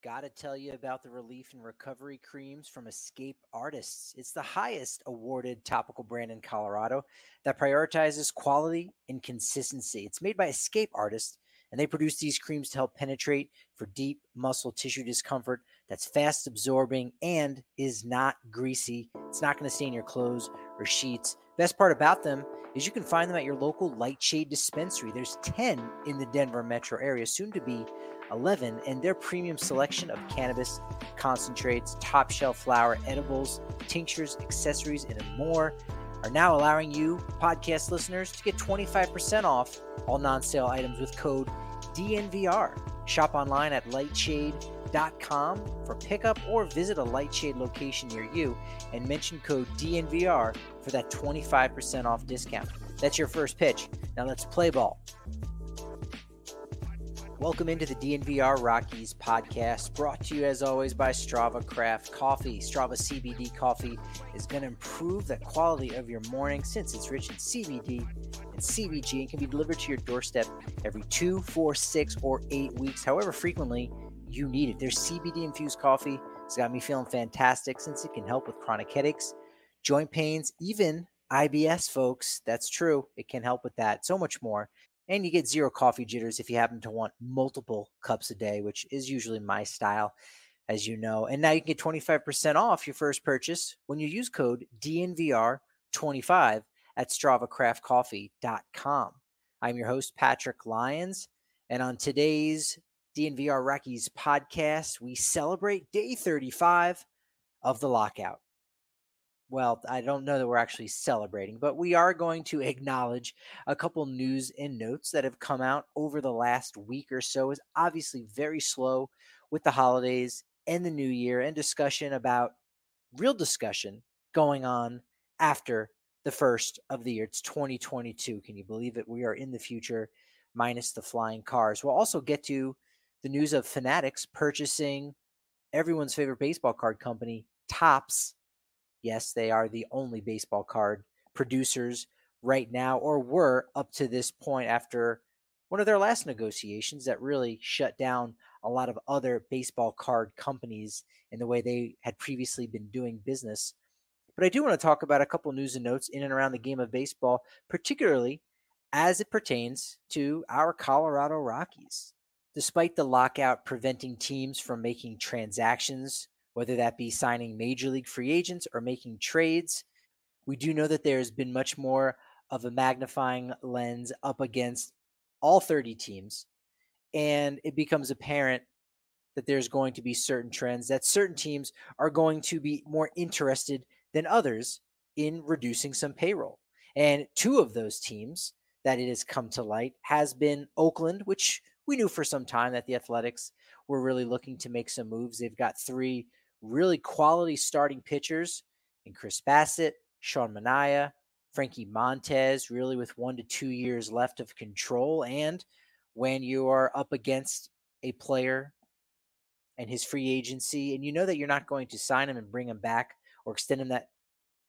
Gotta tell you about the relief and recovery creams from Escape Artists. It's the highest awarded topical brand in Colorado that prioritizes quality and consistency. It's made by Escape Artists, and they produce these creams to help penetrate for deep muscle tissue discomfort that's fast absorbing and is not greasy. It's not going to stain your clothes or sheets. Best part about them is you can find them at your local Lightshade dispensary. There's 10 in the Denver metro area, soon to be 11, and their premium selection of cannabis concentrates, top shelf flower, edibles, tinctures, accessories, and more are now allowing you, podcast listeners, to get 25% off all non-sale items with code DNVR. Shop online at lightshade.com for pickup or visit a Lightshade location near you and mention code DNVR for that 25% off discount. That's your first pitch. Now let's play ball. Welcome into the DNVR Rockies podcast, brought to you as always by Strava Craft Coffee. Strava CBD coffee is going to improve the quality of your morning since it's rich in CBD and CBG and can be delivered to your doorstep every 2, 4, 6, or 8 weeks, however frequently you need it. Their CBD infused coffee has got me feeling fantastic since it can help with chronic headaches, joint pains, even IBS, folks. That's true. It can help with that. So much more. And you get zero coffee jitters if you happen to want multiple cups a day, which is usually my style, as you know. And now you can get 25% off your first purchase when you use code DNVR25 at StravaCraftCoffee.com. I'm your host, Patrick Lyons. And on today's DNVR Rockies podcast, we celebrate day 35 of the lockout. Well, I don't know that we're actually celebrating, but we are going to acknowledge a couple news and notes that have come out over the last week or so. Is obviously very slow with the holidays and the new year and real discussion going on after the first of the year. It's 2022. Can you believe it? We are in the future minus the flying cars. We'll also get to the news of Fanatics purchasing everyone's favorite baseball card company, Topps. Yes, they are the only baseball card producers right now, or were up to this point after one of their last negotiations that really shut down a lot of other baseball card companies in the way they had previously been doing business. But I do want to talk about a couple news and notes in and around the game of baseball, particularly as it pertains to our Colorado Rockies. Despite the lockout preventing teams from making transactions, whether that be signing major league free agents or making trades, we do know that there's been much more of a magnifying lens up against all 30 teams. And it becomes apparent that there's going to be certain trends, that certain teams are going to be more interested than others in reducing some payroll. And two of those teams that it has come to light has been Oakland, which we knew for some time that the Athletics were really looking to make some moves. They've got three really quality starting pitchers in Chris Bassett, Sean Manaea, Frankie Montez, really with 1 to 2 years left of control. And when you are up against a player and his free agency, and you know that you're not going to sign him and bring him back or extend him that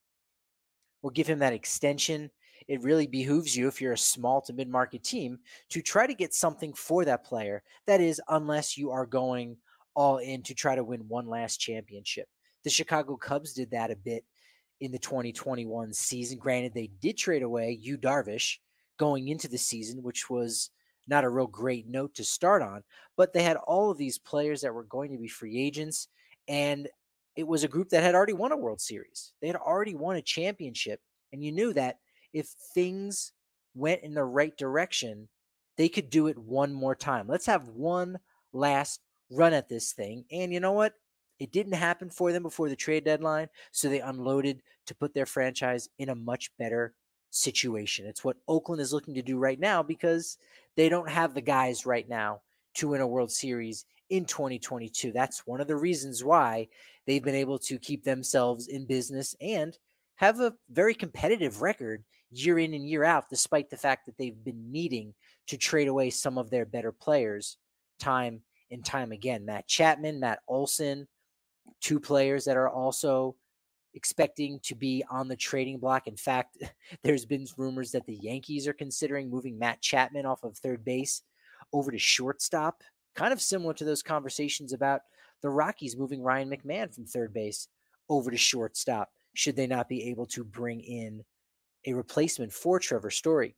or give him that extension, it really behooves you, if you're a small to mid-market team, to try to get something for that player. That is, unless you are going all in to try to win one last championship. The Chicago Cubs did that a bit in the 2021 season. Granted, they did trade away Yu Darvish going into the season, which was not a real great note to start on, but they had all of these players that were going to be free agents, and it was a group that had already won a World Series. They had already won a championship, and you knew that if things went in the right direction, they could do it one more time. Let's have one last run at this thing. And you know what? It didn't happen for them before the trade deadline, so they unloaded to put their franchise in a much better situation. It's what Oakland is looking to do right now because they don't have the guys right now to win a World Series in 2022. That's one of the reasons why they've been able to keep themselves in business and have a very competitive record year in and year out, despite the fact that they've been needing to trade away some of their better players time and time again. Matt Chapman, Matt Olson, two players that are also expecting to be on the trading block. In fact, there's been rumors that the Yankees are considering moving Matt Chapman off of third base over to shortstop Kind of similar to those conversations about the Rockies moving Ryan McMahon from third base over to shortstop, should they not be able to bring in a replacement for Trevor Story.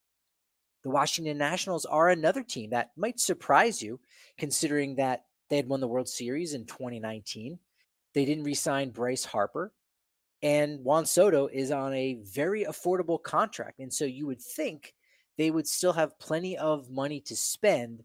The Washington Nationals are another team that might surprise you, considering that they had won the World Series in 2019. They didn't re-sign Bryce Harper, and Juan Soto is on a very affordable contract. And so you would think they would still have plenty of money to spend,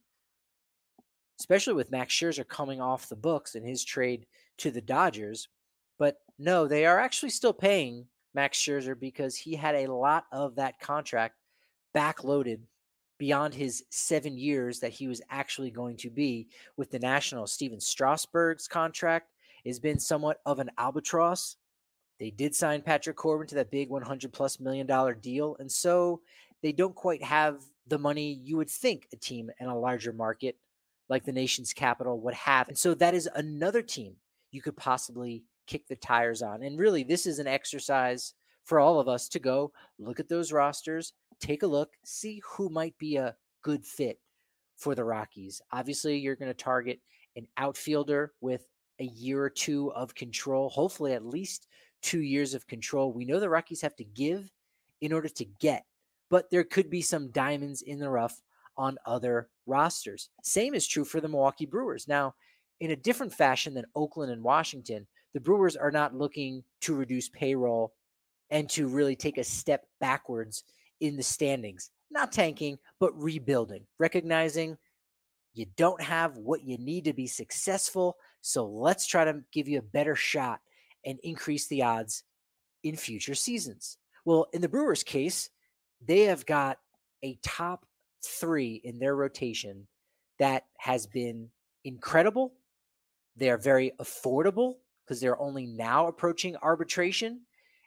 especially with Max Scherzer coming off the books in his trade to the Dodgers. But no, they are actually still paying Max Scherzer because he had a lot of that contract backloaded beyond his 7 years that he was actually going to be with the Nationals. Steven Strasburg's contract has been somewhat of an albatross. They did sign Patrick Corbin to that big $100+ million deal. And so they don't quite have the money you would think a team in a larger market like the nation's capital would have. And so that is another team you could possibly kick the tires on. And really, this is an exercise for all of us to go look at those rosters, take a look, see who might be a good fit for the Rockies. Obviously, you're going to target an outfielder with a year or two of control, hopefully at least 2 years of control. We know the Rockies have to give in order to get, but there could be some diamonds in the rough on other rosters. Same is true for the Milwaukee Brewers. Now, in a different fashion than Oakland and Washington, the Brewers are not looking to reduce payroll and to really take a step backwards in the standings. Not tanking, but rebuilding, recognizing you don't have what you need to be successful. So let's try to give you a better shot and increase the odds in future seasons. Well, in the Brewers' case, they have got a top three in their rotation that has been incredible. They are very affordable because they're only now approaching arbitration,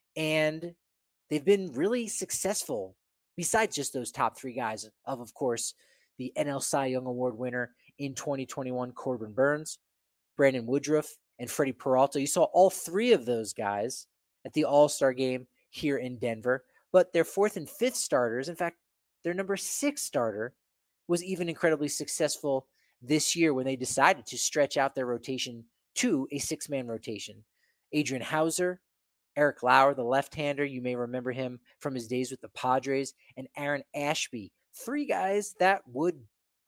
and they've been really successful besides just those top three guys of course, the NL Cy Young Award winner in 2021, Corbin Burnes, Brandon Woodruff, and Freddie Peralta. You saw all three of those guys at the All-Star game here in Denver, but their fourth and fifth starters, in fact, their number 6 starter, was even incredibly successful this year when they decided to stretch out their rotation to a 6-man rotation. Adrian Hauser, Eric Lauer, the left-hander, you may remember him from his days with the Padres, and Aaron Ashby. 3 guys that would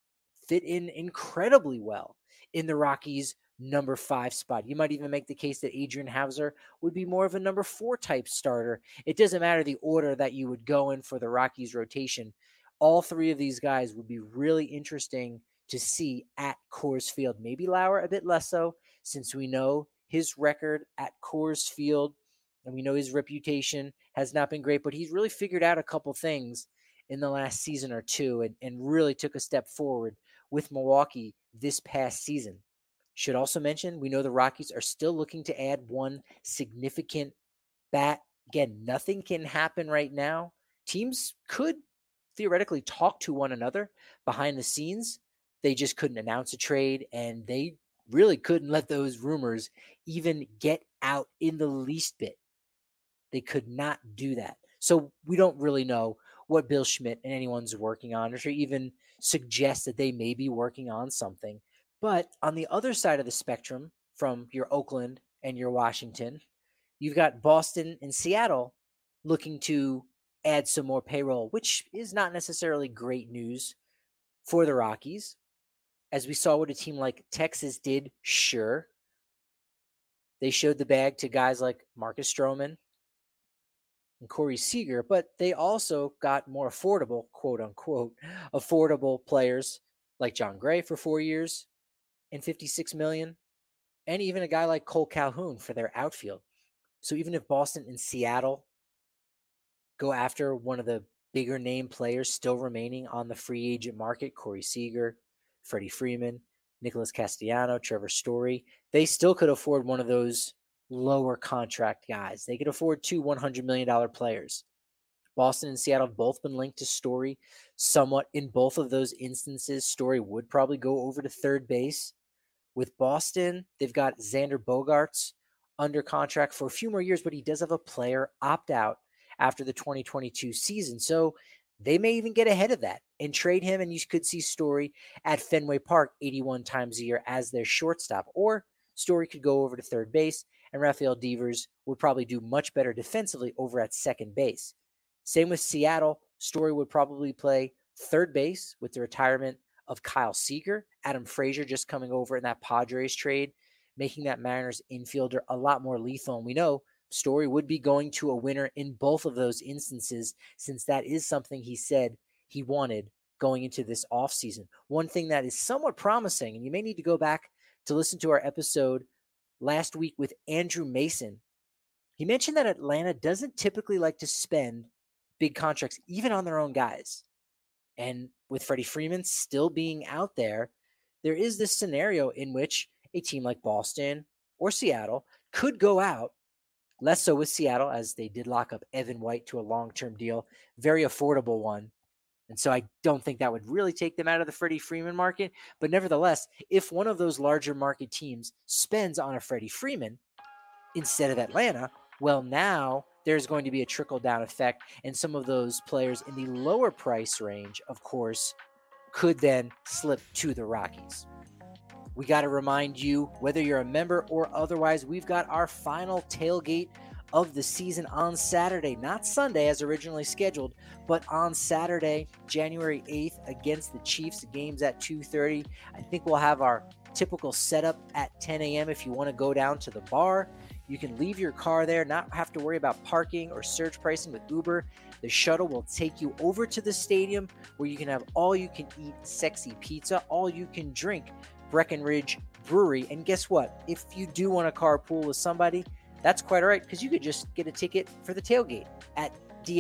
fit in incredibly well in the Rockies' number 5 spot. You might even make the case that Adrian Hauser would be more of a number 4 type starter. It doesn't matter the order that you would go in for the Rockies rotation. All 3 of these guys would be really interesting to see at Coors Field. Maybe Lauer a bit less so, since we know his record at Coors Field and we know his reputation has not been great, but he's really figured out a couple things in the last season or two and really took a step forward with Milwaukee this past season. Should also mention, we know the Rockies are still looking to add one significant bat. Again, nothing can happen right now. Teams could theoretically talk to one another behind the scenes. They just couldn't announce a trade, and they really couldn't let those rumors even get out in the least bit. They could not do that. So we don't really know what Bill Schmidt and anyone's working on, or even suggest that they may be working on something. But on the other side of the spectrum, from your Oakland and your Washington, you've got Boston and Seattle looking to add some more payroll, which is not necessarily great news for the Rockies. As we saw what a team like Texas did, sure. They showed the bag to guys like Marcus Stroman and Corey Seager, but they also got more affordable, quote unquote, affordable players like John Gray for 4 years and $56 million, and even a guy like Cole Calhoun for their outfield. So even if Boston and Seattle go after one of the bigger name players still remaining on the free agent market, Corey Seager, Freddie Freeman, Nicholas Castellano, Trevor Story, they still could afford one of those lower contract guys. They could afford 2 $100 million players. Boston and Seattle have both been linked to Story somewhat. In both of those instances, Story would probably go over to third base. With Boston, they've got Xander Bogaerts under contract for a few more years, but he does have a player opt out after the 2022 season. So They may even get ahead of that and trade him, and you could see Story at Fenway Park 81 times a year as their shortstop. Or Story could go over to third base, and Rafael Devers would probably do much better defensively over at second base. Same with Seattle. Story would probably play third base with the retirement of Kyle Seager. Adam Frazier just coming over in that Padres trade, making that Mariners infielder a lot more lethal. And we know Story would be going to a winner in both of those instances, since that is something he said he wanted going into this offseason. One thing that is somewhat promising, and you may need to go back to listen to our episode last week with Andrew Mason. He mentioned that Atlanta doesn't typically like to spend big contracts, even on their own guys. And with Freddie Freeman still being out there is this scenario in which a team like Boston or Seattle could go out. Less so with Seattle, as they did lock up Evan White to a long-term deal, very affordable one. And so I don't think that would really take them out of the Freddie Freeman market. But nevertheless, if one of those larger market teams spends on a Freddie Freeman instead of Atlanta, well, now there's going to be a trickle-down effect. And some of those players in the lower price range, of course, could then slip to the Rockies. We got to remind you, whether you're a member or otherwise, we've got our final tailgate of the season on Saturday, not Sunday as originally scheduled, but on Saturday, January 8th against the Chiefs. The game's at 2:30. I think we'll have our typical setup at 10 a.m. If you want to go down to the bar, you can leave your car there, not have to worry about parking or surge pricing with Uber. The shuttle will take you over to the stadium where you can have all you can eat sexy pizza, all you can drink Breckenridge Brewery. And guess what? If you do want to carpool with somebody, that's quite all right, because you could just get a ticket for the tailgate at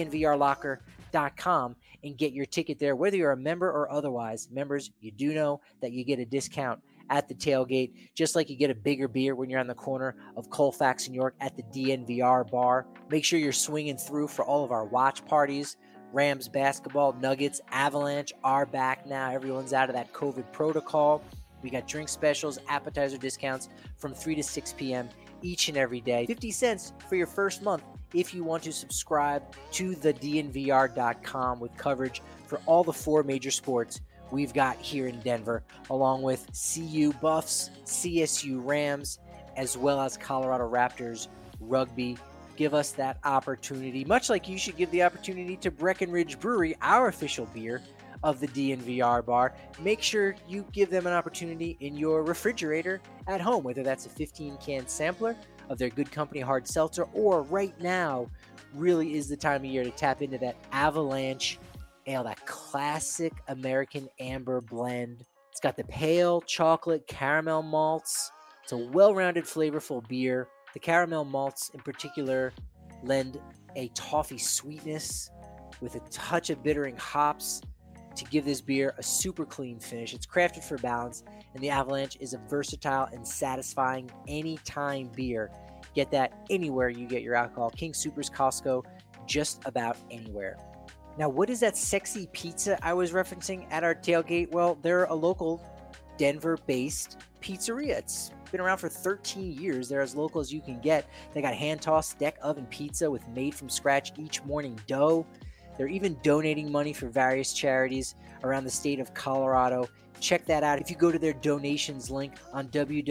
dnvrlocker.com and get your ticket there, whether you're a member or otherwise. Members, you do know that you get a discount at the tailgate, just like you get a bigger beer when you're on the corner of Colfax and York at the DNVR bar. Make sure you're swinging through for all of our watch parties. Rams basketball, Nuggets, Avalanche are back now. Everyone's out of that COVID protocol. We got drink specials, appetizer discounts from 3 to 6 p.m. each and every day. 50 cents for your first month if you want to subscribe to the DNVR.com with coverage for all the 4 major sports we've got here in Denver, along with CU Buffs, CSU Rams, as well as Colorado Raptors rugby. Give us that opportunity, much like you should give the opportunity to Breckenridge Brewery, our official beer of the DNVR bar. Make sure you give them an opportunity in your refrigerator at home, whether that's a 15-can sampler of their Good Company hard seltzer, or right now really is the time of year to tap into that Avalanche Ale, that classic American amber blend. It's got the pale chocolate caramel malts. It's a well-rounded, flavorful beer. The caramel malts in particular lend a toffee sweetness with a touch of bittering hops to give this beer a super clean finish. It's crafted for balance, and the Avalanche is a versatile and satisfying anytime beer. Get that anywhere you get your alcohol. King Soopers, Costco, just about anywhere. Now, what is that sexy pizza I was referencing at our tailgate? Well, they're a local Denver-based pizzeria. It's been around for 13 years. They're as local as you can get. They got hand-tossed deck oven pizza with made-from-scratch each morning dough. They're even donating money for various charities around the state of Colorado. Check that out. If you go to their donations link on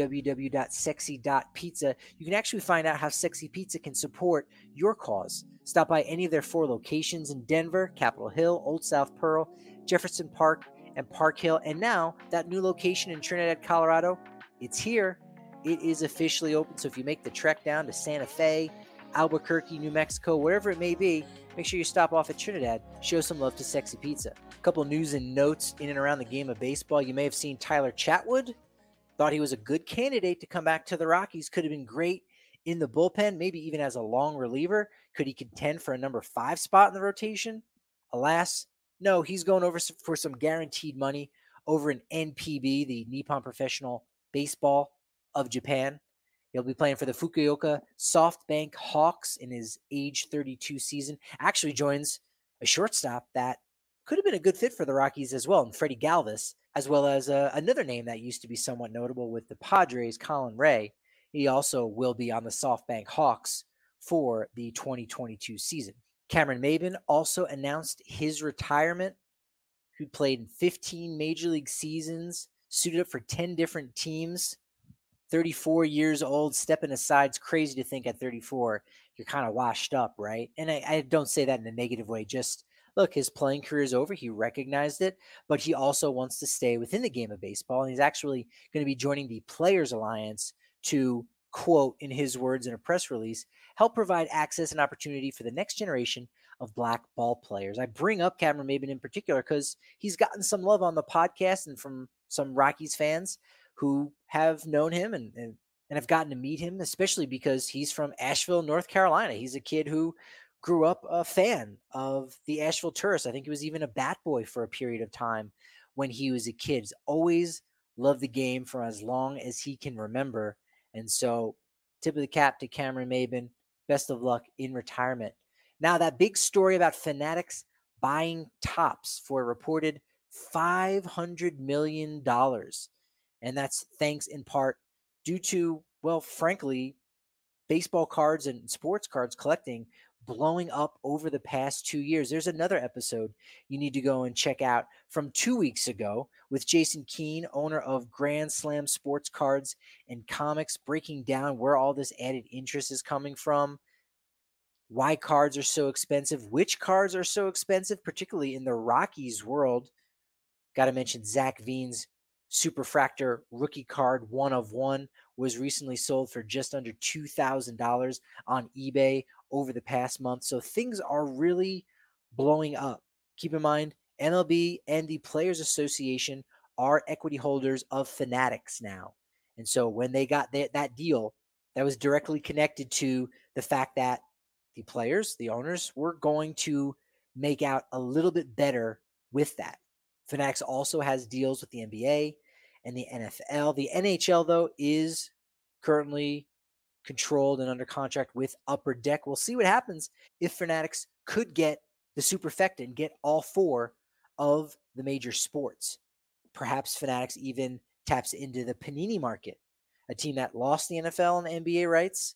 www.sexy.pizza, you can actually find out how Sexy Pizza can support your cause. Stop by any of their 4 locations in Denver, Capitol Hill, Old South Pearl, Jefferson Park, and Park Hill. And now that new location in Trinidad, Colorado, it's here. It is officially open. So if you make the trek down to Santa Fe, Albuquerque, New Mexico, wherever it may be, make sure you stop off at Trinidad. Show some love to Sexy Pizza. A couple news and notes in and around the game of baseball. You may have seen Tyler Chatwood. Thought he was a good candidate to come back to the Rockies. Could have been great in the bullpen, maybe even as a long reliever. Could he contend for a number 5 spot in the rotation? Alas, no, he's going over for some guaranteed money over in NPB, the Nippon Professional Baseball of Japan. He'll be playing for the Fukuoka SoftBank Hawks in his age 32 season. Actually joins a shortstop that could have been a good fit for the Rockies as well, and Freddie Galvis, as well as another name that used to be somewhat notable with the Padres, Colin Ray. He also will be on the SoftBank Hawks for the 2022 season. Cameron Maybin also announced his retirement, who played in 15 major league seasons, suited up for 10 different teams. 34 years old, stepping aside. It's crazy to think at 34, you're kind of washed up, right? And I don't say that in a negative way. Just look, his playing career is over. He recognized it, but he also wants to stay within the game of baseball. And he's actually going to be joining the Players Alliance to, quote, in his words in a press release, help provide access and opportunity for the next generation of black ball players. I bring up Cameron Maybin in particular because he's gotten some love on the podcast and from some Rockies fans who have known him and have gotten to meet him, especially because he's from Asheville, North Carolina. He's a kid who grew up a fan of the Asheville Tourists. I think he was even a bat boy for a period of time when he was a kid. He's always loved the game for as long as he can remember. And so, tip of the cap to Cameron Maybin. Best of luck in retirement. Now, that big story about Fanatics buying Topps for a reported $500 million. And that's thanks in part due to, well, frankly, baseball cards and sports cards collecting blowing up over the past 2 years. There's another episode you need to go and check out from 2 weeks ago with Jason Keene, owner of Grand Slam Sports Cards and Comics, breaking down where all this added interest is coming from, why cards are so expensive, which cards are so expensive, particularly in the Rockies world. Got to mention Zach Veen's Superfractor rookie card 1/1 was recently sold for just under $2,000 on eBay over the past month. So things are really blowing up. Keep in mind, MLB and the Players Association are equity holders of Fanatics now. And so when they got that deal, that was directly connected to the fact that the players, the owners, were going to make out a little bit better with that. Fanatics also has deals with the NBA and the NFL. The NHL, though, is currently controlled and under contract with Upper Deck. We'll see what happens if Fanatics could get the superfecta and get all four of the major sports. Perhaps Fanatics even taps into the Panini market, a team that lost the NFL and NBA rights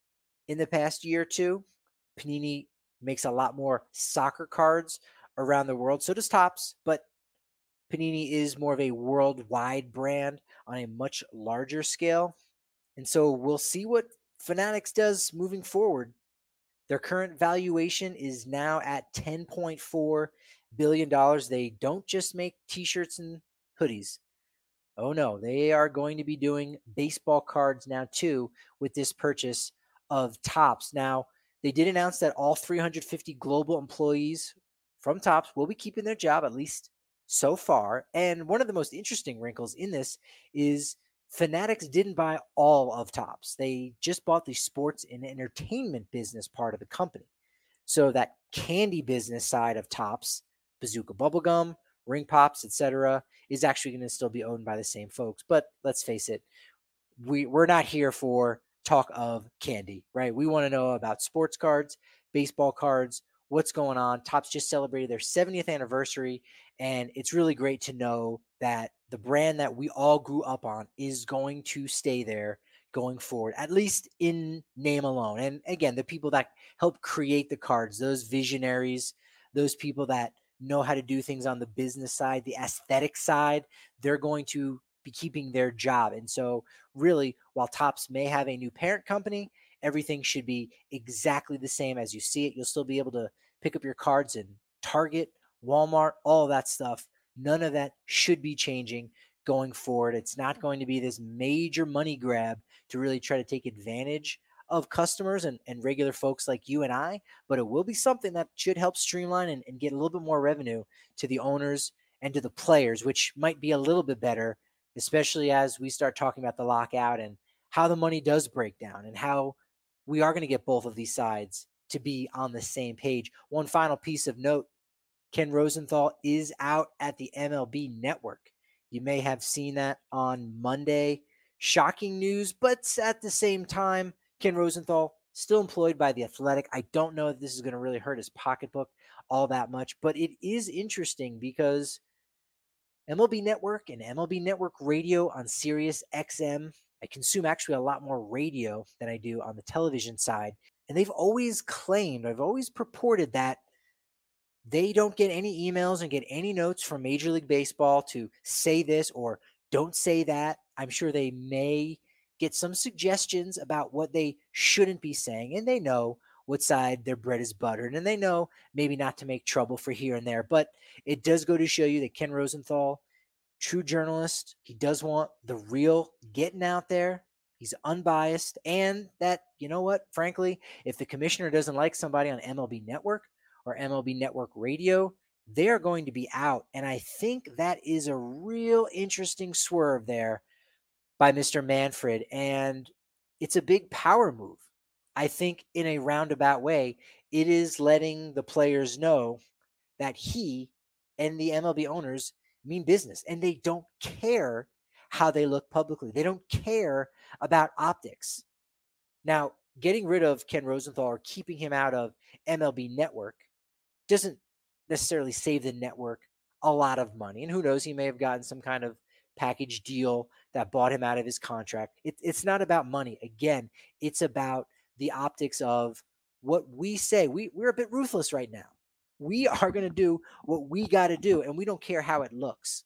in the past year or two. Panini makes a lot more soccer cards around the world. So does Topps, but Panini is more of a worldwide brand on a much larger scale. And so we'll see what Fanatics does moving forward. Their current valuation is now at $10.4 billion. They don't just make t-shirts and hoodies. Oh no, they are going to be doing baseball cards now too with this purchase of Topps. Now, they did announce that all 350 global employees from Topps will be keeping their job, at least so far. And one of the most interesting wrinkles in this is Fanatics didn't buy all of Topps. They just bought the sports and entertainment business part of the company. So that candy business side of Topps, Bazooka Bubblegum, Ring Pops, etc., is actually going to still be owned by the same folks. But let's face it, we're not here for talk of candy, right? We want to know about sports cards, baseball cards, what's going on. Topps just celebrated their 70th anniversary, and it's really great to know that the brand that we all grew up on is going to stay there going forward, at least in name alone. And again, the people that help create the cards, those visionaries, those people that know how to do things on the business side, the aesthetic side, they're going to be keeping their job. And so really, while Topps may have a new parent company, everything should be exactly the same as you see it. You'll still be able to pick up your cards in Target, Walmart, all of that stuff. None of that should be changing going forward. It's not going to be this major money grab to really try to take advantage of customers and regular folks like you and I, but it will be something that should help streamline and get a little bit more revenue to the owners and to the players, which might be a little bit better, especially as we start talking about the lockout and how the money does break down and how we are going to get both of these sides to be on the same page. One final piece of note, Ken Rosenthal is out at the MLB Network. You may have seen that on Monday. Shocking news, but at the same time, Ken Rosenthal still employed by The Athletic. I don't know if this is going to really hurt his pocketbook all that much, but it is interesting because MLB Network and MLB Network Radio on Sirius XM, I consume actually a lot more radio than I do on the television side. And they've always claimed, I've always purported that they don't get any emails and get any notes from Major League Baseball to say this or don't say that. I'm sure they may get some suggestions about what they shouldn't be saying, and they know what side their bread is buttered, and they know maybe not to make trouble for here and there. But it does go to show you that Ken Rosenthal, true journalist, he does want the real getting out there. He's unbiased, and that, you know what, frankly, if the commissioner doesn't like somebody on MLB Network or MLB Network Radio, they're going to be out. And I think that is a real interesting swerve there by Mr. Manfred. And it's a big power move. I think in a roundabout way, it is letting the players know that he and the MLB owners mean business and they don't care how they look publicly. They don't care about optics. Now, getting rid of Ken Rosenthal or keeping him out of MLB Network doesn't necessarily save the network a lot of money. And who knows, he may have gotten some kind of package deal that bought him out of his contract. It's not about money. Again, it's about the optics of what we say. We're a bit ruthless right now. We are going to do what we got to do, and we don't care how it looks.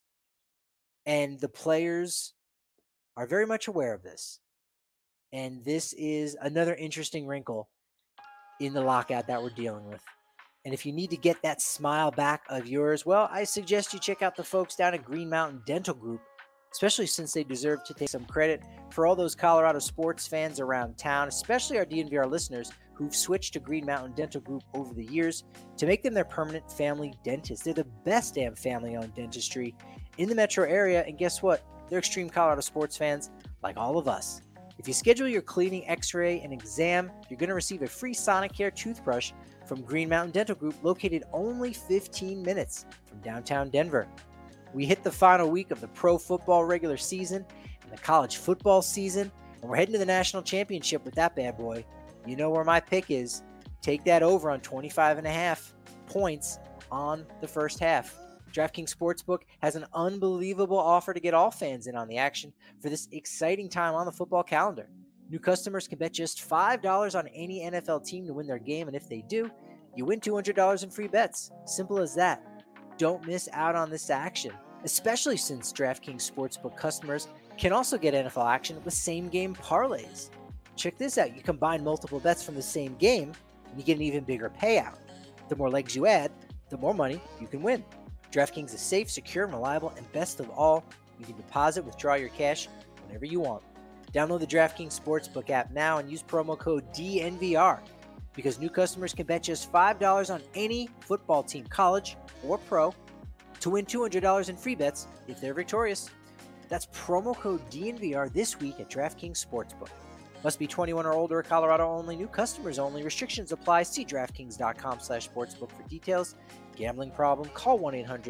And the players are very much aware of this. And this is another interesting wrinkle in the lockout that we're dealing with. And if you need to get that smile back of yours, well, I suggest you check out the folks down at Green Mountain Dental Group, especially since they deserve to take some credit for all those Colorado sports fans around town, especially our DNVR listeners who've switched to Green Mountain Dental Group over the years to make them their permanent family dentist. They're the best damn family-owned dentistry in the metro area, and guess what? They're extreme Colorado sports fans like all of us. If you schedule your cleaning, x-ray, and exam, you're going to receive a free Sonicare toothbrush from Green Mountain Dental Group, located only 15 minutes from downtown Denver. We hit the final week of the pro football regular season and the college football season, and we're heading to the national championship with that bad boy. You know where my pick is. Take that over on 25.5 points on the first half. DraftKings Sportsbook has an unbelievable offer to get all fans in on the action for this exciting time on the football calendar. New customers can bet just $5 on any NFL team to win their game, and if they do, you win $200 in free bets. Simple as that. Don't miss out on this action, especially since DraftKings Sportsbook customers can also get NFL action with same-game parlays. Check this out. You combine multiple bets from the same game, and you get an even bigger payout. The more legs you add, the more money you can win. DraftKings is safe, secure, and reliable, and best of all, you can deposit, withdraw your cash whenever you want. Download the DraftKings Sportsbook app now and use promo code DNVR because new customers can bet just $5 on any football team, college or pro, to win $200 in free bets if they're victorious. That's promo code DNVR this week at DraftKings Sportsbook. Must be 21 or older, Colorado only, new customers only. Restrictions apply. See DraftKings.com/sportsbook for details. Gambling problem? Call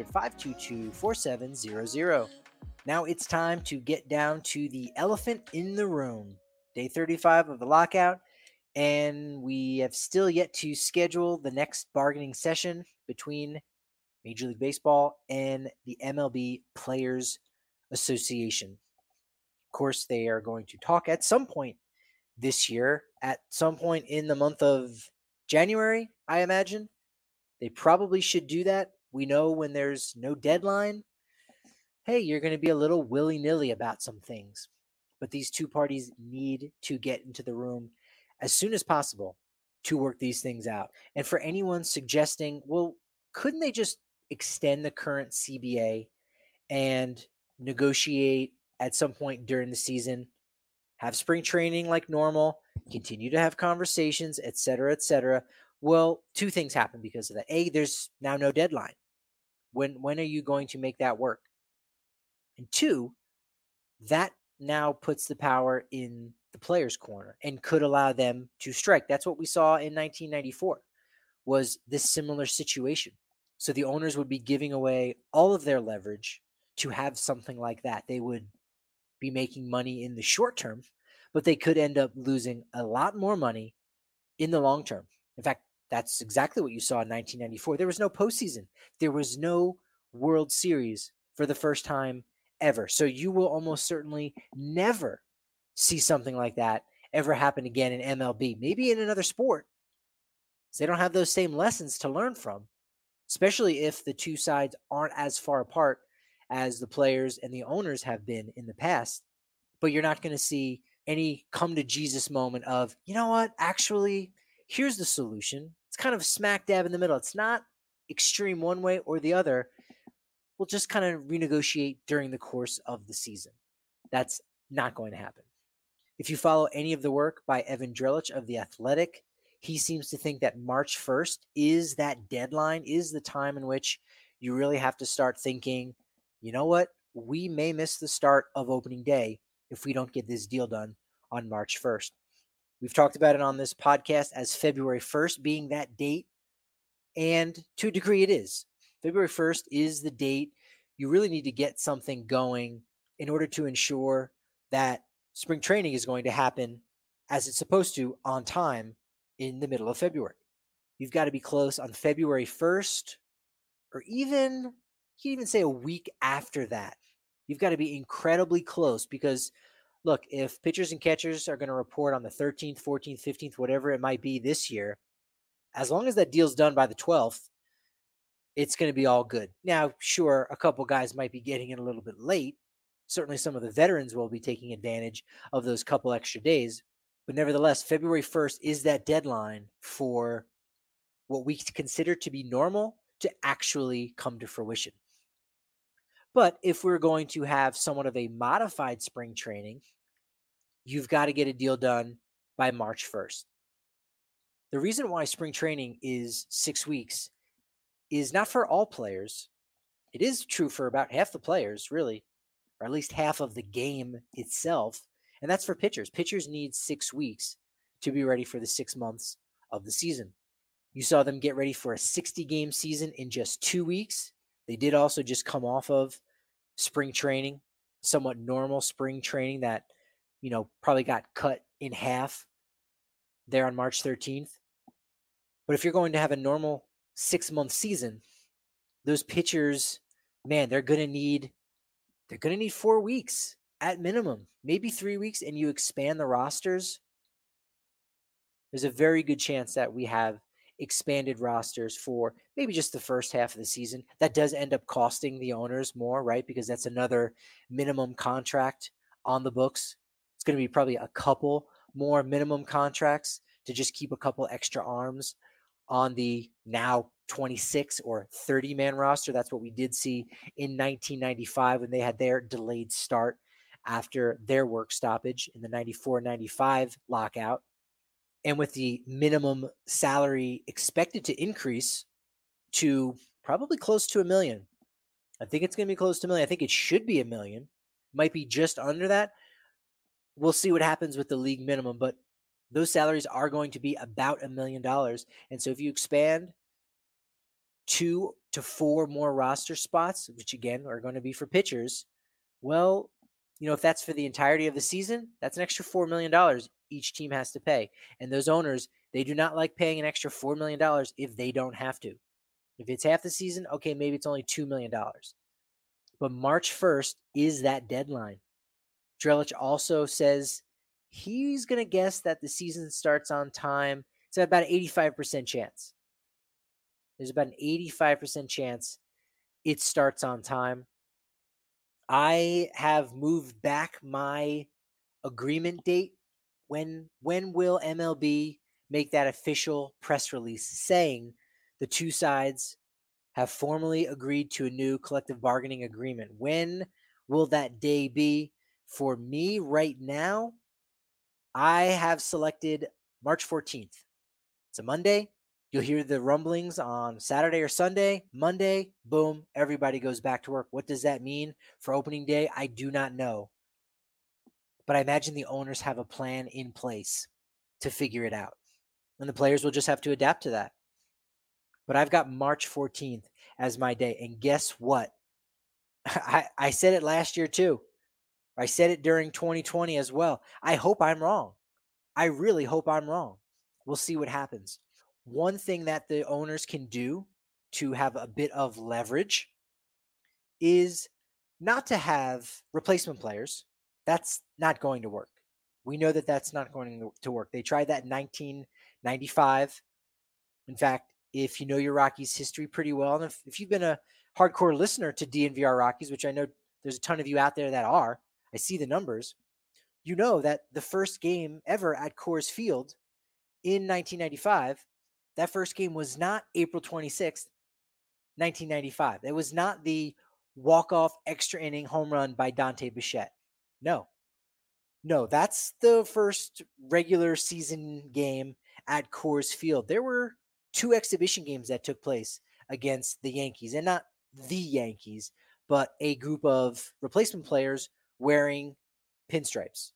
1-800-522-4700. Now it's time to get down to the elephant in the room. Day 35 of the lockout, and we have still yet to schedule the next bargaining session between Major League Baseball and the MLB Players Association. Of course, they are going to talk at some point this year, at some point in the month of January, I imagine. They probably should do that. We know when there's no deadline, hey, you're going to be a little willy-nilly about some things. But these two parties need to get into the room as soon as possible to work these things out. And for anyone suggesting, well, couldn't they just extend the current CBA and negotiate at some point during the season, have spring training like normal, continue to have conversations, et cetera, et cetera? Well, two things happen because of that. A, there's now no deadline. When are you going to make that work? And two, that now puts the power in the players' corner and could allow them to strike. That's what we saw in 1994, was this similar situation. So the owners would be giving away all of their leverage to have something like that. They would be making money in the short term, but they could end up losing a lot more money in the long term. In fact, that's exactly what you saw in 1994. There was no postseason. There was no World Series for the first time ever. So you will almost certainly never see something like that ever happen again in MLB, maybe in another sport. So they don't have those same lessons to learn from, especially if the two sides aren't as far apart as the players and the owners have been in the past. But you're not going to see any come to Jesus moment of, you know what, actually, here's the solution. It's kind of smack dab in the middle. It's not extreme one way or the other. We'll just kind of renegotiate during the course of the season. That's not going to happen. If you follow any of the work by Evan Drellich of The Athletic, he seems to think that March 1st is that deadline, is the time in which you really have to start thinking, you know what, we may miss the start of opening day if we don't get this deal done on March 1st. We've talked about it on this podcast as February 1st being that date, and to a degree it is. February 1st is the date you really need to get something going in order to ensure that spring training is going to happen as it's supposed to on time in the middle of February. You've got to be close on February 1st, or even, you can even say a week after that. You've got to be incredibly close because, look, if pitchers and catchers are going to report on the 13th, 14th, 15th, whatever it might be this year, as long as that deal's done by the 12th, it's going to be all good. Now, sure, a couple guys might be getting in a little bit late. Certainly some of the veterans will be taking advantage of those couple extra days. But nevertheless, February 1st is that deadline for what we consider to be normal to actually come to fruition. But if we're going to have somewhat of a modified spring training, you've got to get a deal done by March 1st. The reason why spring training is 6 weeks is not for all players. It is true for about half the players, really, or at least half of the game itself. And that's for pitchers. Pitchers need 6 weeks to be ready for the 6 months of the season. You saw them get ready for a 60-game season in just 2 weeks. They did also just come off of spring training, somewhat normal spring training that, probably got cut in half there on March 13th. But if you're going to have a normal 6-month season, those pitchers, man, they're going to need 4 weeks at minimum, maybe 3 weeks, and you expand the rosters. There's a very good chance that we have expanded rosters for maybe just the first half of the season. That does end up costing the owners more, right? Because that's another minimum contract on the books. It's going to be probably a couple more minimum contracts to just keep a couple extra arms on the now 26 or 30-man roster. That's what we did see in 1995 when they had their delayed start after their work stoppage in the 94-95 lockout. And with the minimum salary expected to increase to probably close to $1 million. I think it's going to be close to $1 million. I think it should be $1 million. Might be just under that. We'll see what happens with the league minimum, but those salaries are going to be about $1 million. And so if you expand 2 to 4 more roster spots, which again are going to be for pitchers, well, if that's for the entirety of the season, that's an extra $4 million each team has to pay. And those owners, they do not like paying an extra $4 million if they don't have to. If it's half the season, okay, maybe it's only $2 million. But March 1st is that deadline. Drellich also says he's going to guess that the season starts on time. It's about an 85% chance. There's about an 85% chance it starts on time. I have moved back my agreement date. When will MLB make that official press release saying the two sides have formally agreed to a new collective bargaining agreement? When will that day be? For me right now, I have selected March 14th. It's a Monday. You'll hear the rumblings on Saturday or Sunday. Monday, boom, everybody goes back to work. What does that mean for opening day? I do not know. But I imagine the owners have a plan in place to figure it out. And the players will just have to adapt to that. But I've got March 14th as my day. And guess what? I said it last year too. I said it during 2020 as well. I hope I'm wrong. I really hope I'm wrong. We'll see what happens. One thing that the owners can do to have a bit of leverage is not to have replacement players. That's not going to work. We know that that's not going to work. They tried that in 1995. In fact, if you know your Rockies history pretty well, and if you've been a hardcore listener to DNVR Rockies, which I know there's a ton of you out there that are, I see the numbers, you know that the first game ever at Coors Field in 1995, that first game was not April 26th, 1995. It was not the walk-off extra inning home run by Dante Bichette. No, that's the first regular season game at Coors Field. There were two exhibition games that took place against the Yankees, and not the Yankees, but a group of replacement players wearing pinstripes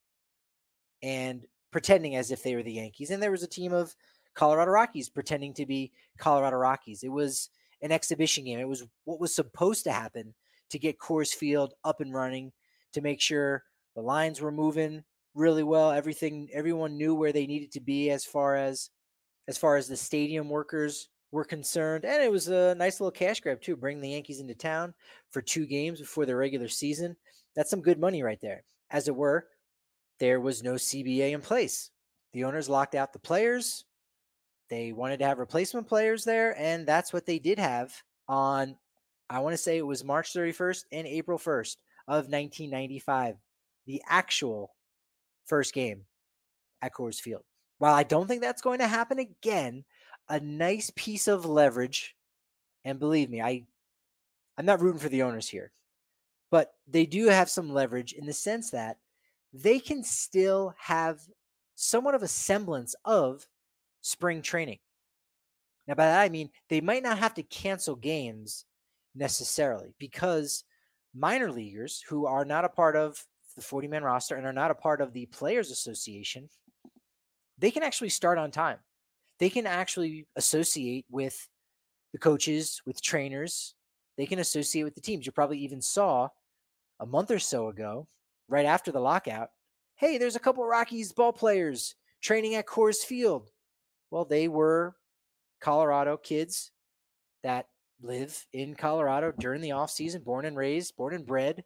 and pretending as if they were the Yankees. And there was a team of Colorado Rockies pretending to be Colorado Rockies. It was an exhibition game. It was what was supposed to happen to get Coors Field up and running, to make sure the lines were moving really well. Everyone knew where they needed to be as far as the stadium workers were concerned. And it was a nice little cash grab too, bringing the Yankees into town for 2 games before the regular season. That's some good money right there. As it were, there was no CBA in place. The owners locked out the players. They wanted to have replacement players there, and that's what they did have on, I want to say it was March 31st and April 1st of 1995, the actual first game at Coors Field. While I don't think that's going to happen again, a nice piece of leverage, and believe me, I'm not rooting for the owners here, but they do have some leverage in the sense that they can still have somewhat of a semblance of spring training. Now, by that I mean they might not have to cancel games necessarily, because minor leaguers who are not a part of the 40-man roster and are not a part of the Players Association, they can actually start on time. They can actually associate with the coaches, with trainers. They can associate with the teams. You probably even saw a month or so ago, right after the lockout, hey, there's a couple of Rockies ball players training at Coors Field. Well, they were Colorado kids that live in Colorado during the off season, born and raised, born and bred,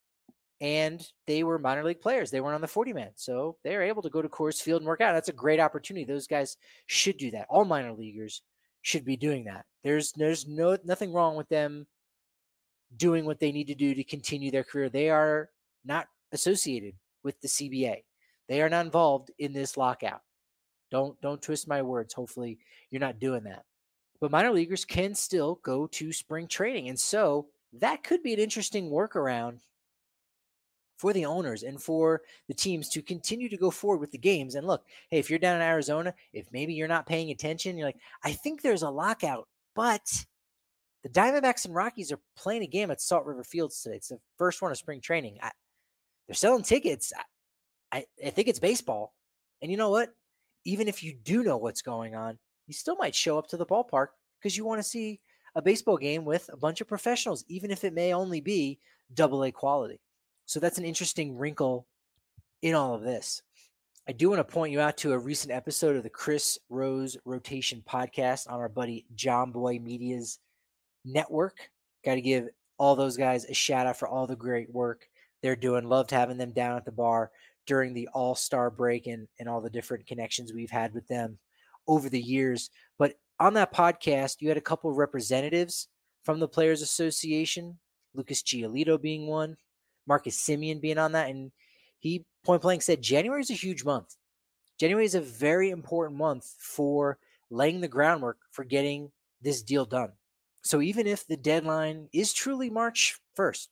and they were minor league players. They weren't on the 40-man, so they were able to go to Coors Field and work out. That's a great opportunity. Those guys should do that. All minor leaguers should be doing that. There's nothing wrong with them doing what they need to do to continue their career. They are not associated with the CBA. They are not involved in this lockout. Don't twist my words. Hopefully you're not doing that. But minor leaguers can still go to spring training. And so that could be an interesting workaround for the owners and for the teams to continue to go forward with the games. And look, hey, if you're down in Arizona, if maybe you're not paying attention, you're like, I think there's a lockout, but the Diamondbacks and Rockies are playing a game at Salt River Fields today. It's the first one of spring training. They're selling tickets. I think it's baseball. And you know what? Even if you do know what's going on, you still might show up to the ballpark because you want to see a baseball game with a bunch of professionals, even if it may only be AA quality. So that's an interesting wrinkle in all of this. I do want to point you out to a recent episode of the Chris Rose Rotation podcast on our buddy John Boy Media's network. Got to give all those guys a shout out for all the great work they're doing. Loved having them down at the bar during the All-Star break and all the different connections we've had with them over the years. But on that podcast, you had a couple of representatives from the Players Association, Lucas Giolito being one, Marcus Semien being on that. And he point blank said January is a huge month. January is a very important month for laying the groundwork for getting this deal done. So even if the deadline is truly March 1st,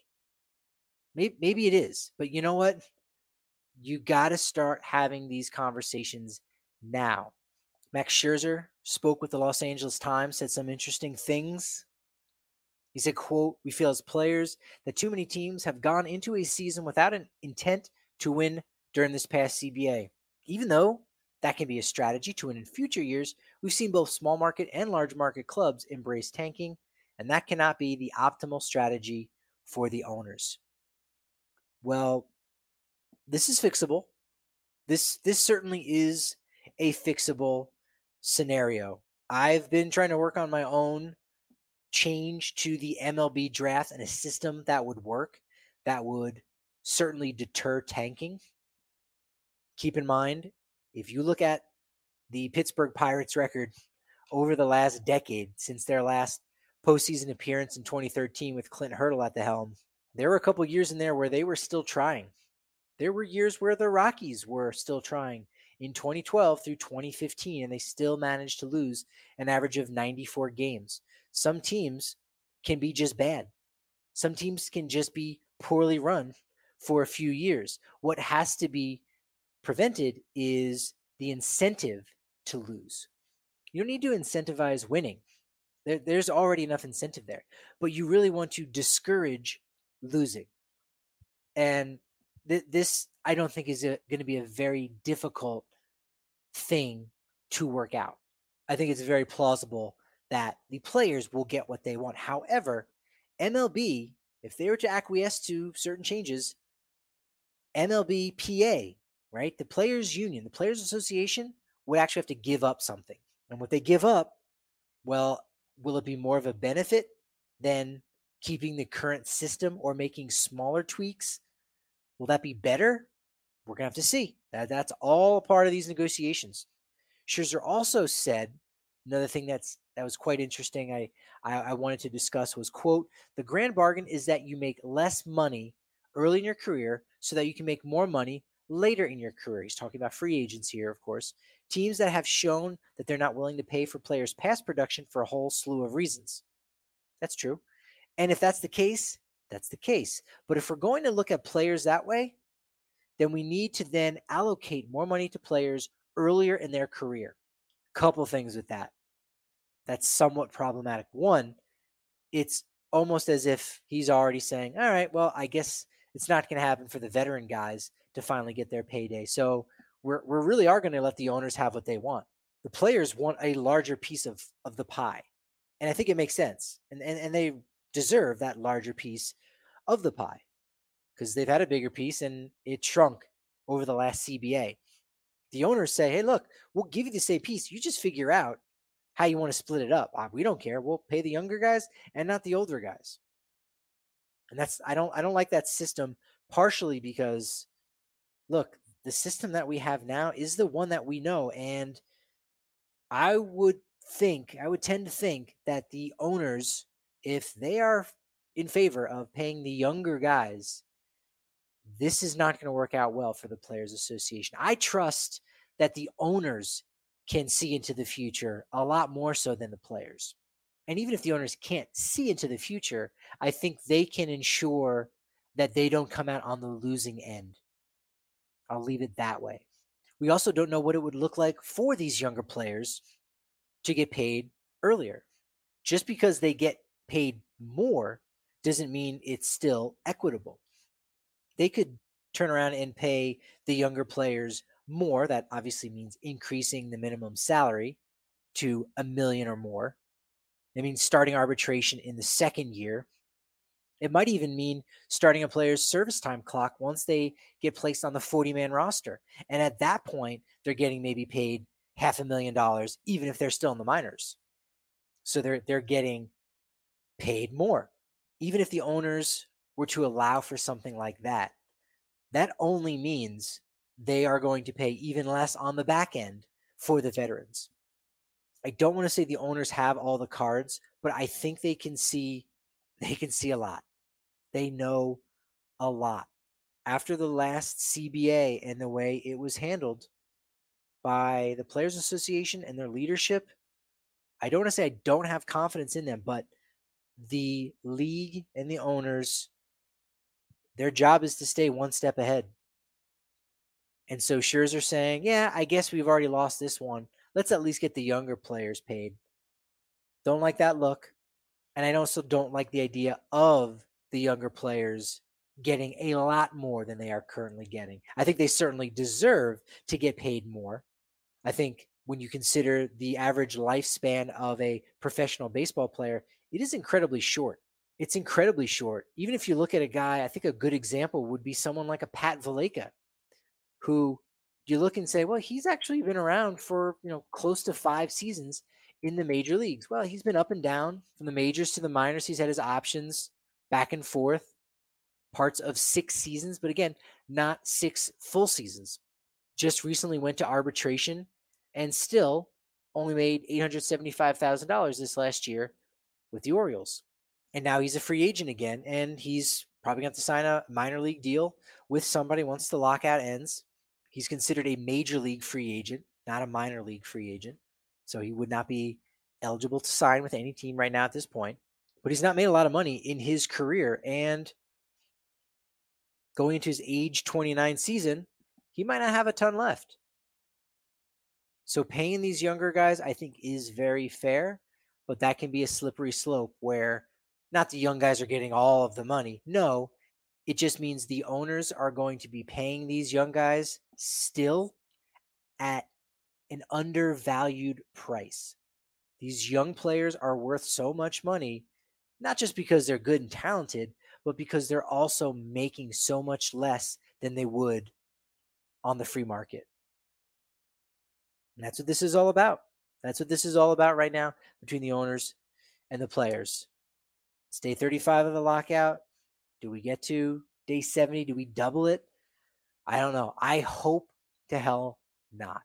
maybe it is, but you know what? You got to start having these conversations now. Max Scherzer spoke with the Los Angeles Times, said some interesting things. He said, quote, "We feel as players that too many teams have gone into a season without an intent to win during this past CBA. Even though that can be a strategy to win in future years, we've seen both small market and large market clubs embrace tanking, and that cannot be the optimal strategy for the owners." Well, this is fixable. This certainly is a fixable scenario. I've been trying to work on my own change to the MLB draft and a system that would work, that would certainly deter tanking. Keep in mind, if you look at the Pittsburgh Pirates record over the last decade, since their last postseason appearance in 2013 with Clint Hurdle at the helm, there were a couple years in there where they were still trying. There were years where the Rockies were still trying in 2012 through 2015, and they still managed to lose an average of 94 games. Some teams can be just bad. Some teams can just be poorly run for a few years. What has to be prevented is the incentive to lose. You don't need to incentivize winning. There's already enough incentive there, but you really want to discourage losing. And this, I don't think, is going to be a very difficult thing to work out. I think it's very plausible that the players will get what they want. However, MLB, if they were to acquiesce to certain changes, MLBPA, right, the Players Union, the Players Association, would actually have to give up something. And what they give up, well, will it be more of a benefit than keeping the current system or making smaller tweaks? Will that be better? We're going to have to see. That's all part of these negotiations. Scherzer also said, another thing that was quite interesting I wanted to discuss was, quote, the grand bargain is that you make less money early in your career so that you can make more money later in your career. He's talking about free agents here, of course. Teams that have shown that they're not willing to pay for players' past production for a whole slew of reasons. That's true. And if that's the case, that's the case. But if we're going to look at players that way, then we need to then allocate more money to players earlier in their career. Couple things with that. That's somewhat problematic. One, it's almost as if he's already saying, all right, well, I guess it's not going to happen for the veteran guys to finally get their payday. So we're really are going to let the owners have what they want. The players want a larger piece of the pie. And I think it makes sense. And they deserve that larger piece of the pie because they've had a bigger piece and it shrunk over the last CBA. The owners say, hey, look, we'll give you the same piece. You just figure out how you want to split it up. We don't care. We'll pay the younger guys and not the older guys. And that's I don't like that system, partially because, look, the system that we have now is the one that we know. And I would tend to think that the owners, if they are in favor of paying the younger guys, this is not going to work out well for the Players Association. I trust that the owners can see into the future a lot more so than the players. And even if the owners can't see into the future, I think they can ensure that they don't come out on the losing end. I'll leave it that way. We also don't know what it would look like for these younger players to get paid earlier. Just because they get paid more doesn't mean it's still equitable. They could turn around and pay the younger players more. That obviously means increasing the minimum salary to $1 million or more. It means starting arbitration in the second year. It might even mean starting a player's service time clock once they get placed on the 40-man roster. And at that point, they're getting maybe paid $500,000, even if they're still in the minors. So they're getting paid more. Even if the owners were to allow for something like that, that only means they are going to pay even less on the back end for the veterans. I don't want to say the owners have all the cards, but I think they can see a lot. They know a lot. After the last CBA and the way it was handled by the Players Association and their leadership, I don't want to say I don't have confidence in them, but the league and the owners, their job is to stay one step ahead. And so Scherzer saying, yeah, I guess we've already lost this one. Let's at least get the younger players paid. Don't like that look. And I also don't like the idea of the younger players getting a lot more than they are currently getting. I think they certainly deserve to get paid more. I think when you consider the average lifespan of a professional baseball player, it is incredibly short. It's incredibly short. Even if you look at a guy, I think a good example would be someone like a Pat Valaika, who you look and say, well, he's actually been around for, close to 5 seasons in the major leagues. Well, he's been up and down from the majors to the minors. He's had his options back and forth, parts of 6 seasons, but again, not 6 full seasons. just recently went to arbitration and still only made $875,000 this last year with the Orioles. And now he's a free agent again, and he's probably going to sign a minor league deal with somebody once the lockout ends. He's considered a major league free agent, not a minor league free agent. So he would not be eligible to sign with any team right now at this point. But he's not made a lot of money in his career. And going into his age 29 season, he might not have a ton left. So paying these younger guys, I think, is very fair. But that can be a slippery slope where not the young guys are getting all of the money. No, it just means the owners are going to be paying these young guys still at an undervalued price. These young players are worth so much money, not just because they're good and talented, but because they're also making so much less than they would on the free market. And that's what this is all about. That's what this is all about right now between the owners and the players. It's day 35 of the lockout. Do we get to day 70? Do we double it? I don't know. I hope to hell not.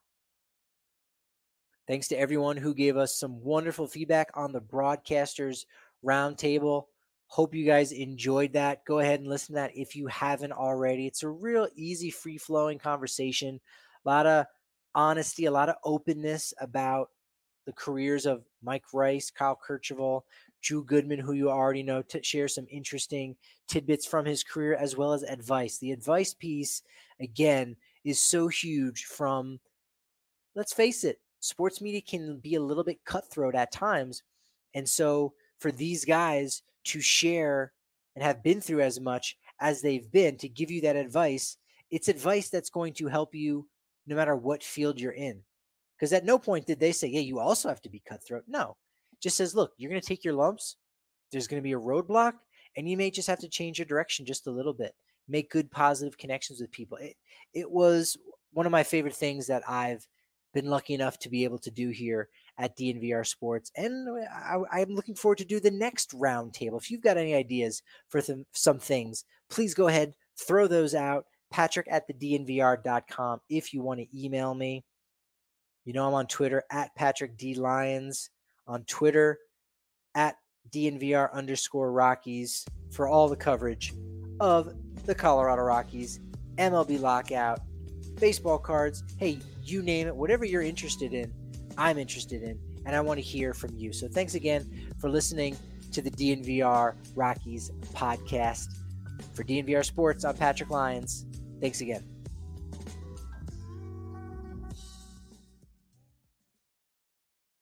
Thanks to everyone who gave us some wonderful feedback on the Broadcasters Roundtable. Hope you guys enjoyed that. Go ahead and listen to that if you haven't already. It's a real easy, free-flowing conversation. A lot of honesty, a lot of openness about the careers of Mike Rice, Kyle Kercheval, Drew Goodman, who you already know, to share some interesting tidbits from his career as well as advice. The advice piece, again, is so huge from, let's face it, sports media can be a little bit cutthroat at times. And so for these guys to share and have been through as much as they've been to give you that advice, it's advice that's going to help you no matter what field you're in. Because at no point did they say, yeah, you also have to be cutthroat. No, it just says, look, you're going to take your lumps. There's going to be a roadblock, and you may just have to change your direction just a little bit. Make good, positive connections with people. It was one of my favorite things that I've been lucky enough to be able to do here at DNVR Sports. And I'm looking forward to do the next roundtable. If you've got any ideas for some things, please go ahead, throw those out. Patrick@thednvr.com if you want to email me. You know I'm on Twitter at Patrick D. Lyons, on Twitter at DNVR_Rockies for all the coverage of the Colorado Rockies, MLB lockout, baseball cards, hey, you name it, whatever you're interested in, I'm interested in, and I want to hear from you. So thanks again for listening to the DNVR Rockies podcast. For DNVR Sports, I'm Patrick Lyons. Thanks again.